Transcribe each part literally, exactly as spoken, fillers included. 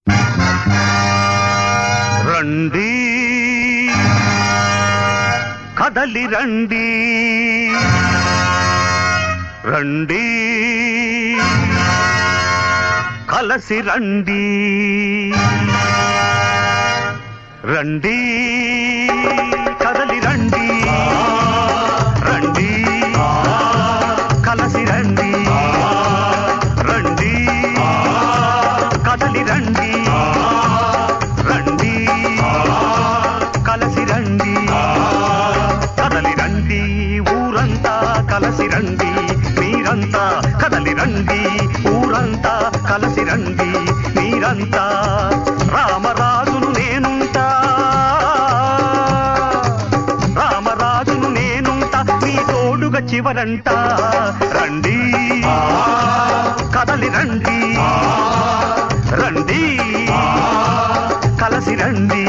రండి కదలి రండి రండి కలసి రండి రండి కదలి రండి రండి కలసి రండి రండి కదలి రండి రండి కలసి రండి కదలి రండి ఊరంతా కలసి రండి మీరంతా కదలి రండి ఊరంతా కలసి రండి మీరంతా రామరాజును నేనుంటా రామరాజును నేనుంటా మీ తోడుగా చివరంట రండి కదలి రండి రండి కలసి రండి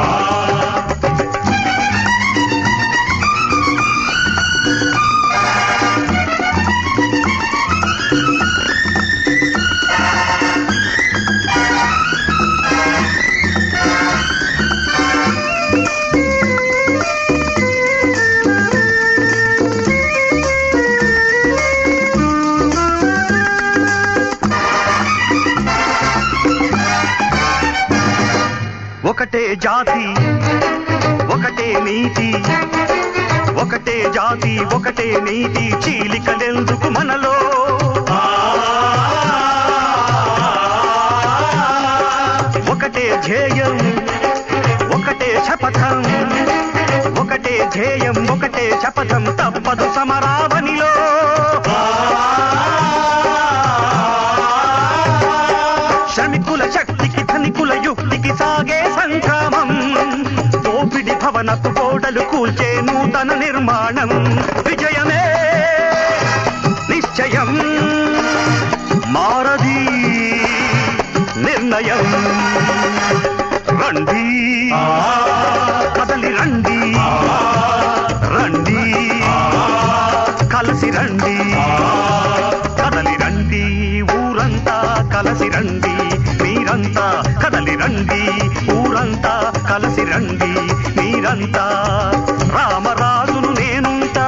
ఒకటే జాతి ఒకటే నీతి ఒకటే జాతి ఒకటే నీతి చీలికలెందుకు మనలో ఒకటే ధ్యేయం ఒకటే శపథం ఒకటే ధ్యేయం ఒకటే శపథం తప్పదు సమరావనిలో శ్రమికుల శక్తికి ధనికుల యుక్తికి సాగే సంగ్రామం దోపిడి భవనపు గోడలు కూల్చే నూతన నిర్మాణం విజయమే నిశ్చయం మారది నిర్ణయం రండి కదలి రండి రండి కలసి రండి కదలి రండి ఊరంతా కలసి రండి మీరంతా కదలి రండి ఊరంతా కలసి రండి మీరంతా రామరాజును నేనుంటా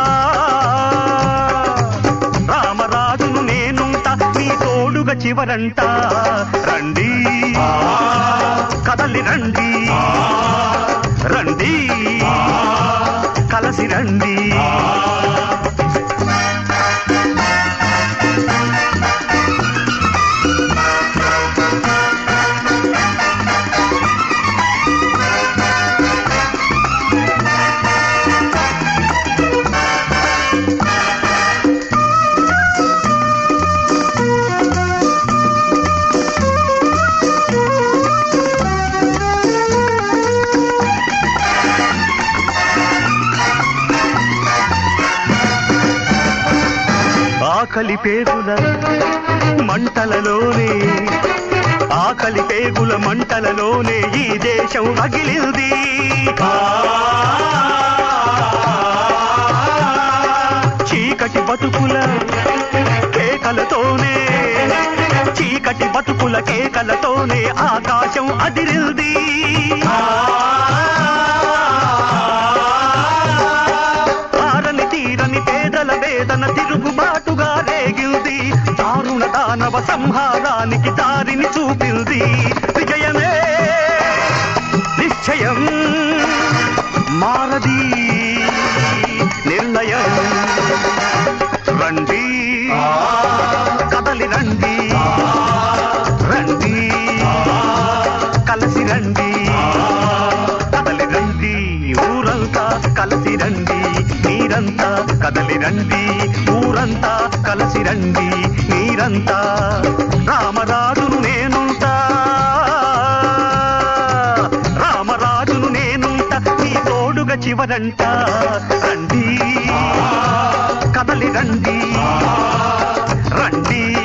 రామరాజును నేనుంటా మీ తోడుగా చివరంట రండి కదలి రండి రండి కలసి రండి ఆకలి పేగుల మంటలలోనే ఆకలి పేగుల మంటలలోనే ఈ దేశం రగిలింది చీకటి బతుకుల కేకలతోనే చీకటి బతుకుల కేకలతోనే ఆకాశం అదిరింది ఆరని తీరని పేదల వేదన తిరుగుబాటుగా రేగింది దారుణ దానవ సంహారానికి దారిని చూపింది విజయమే నిశ్చయం మారది నిర్ణయం రండి కదలి రండి రండి కలసి రండి కదలి రండి ఊరంతా కలసి రండి మీరంతా కదలి రండి ఊరంతా కలసి రండి మీరంతా రామరాజును నేనుంటా రామరాజును నేనుంటా మీ తోడుగా చివరంట రండి కదలి రండి రండి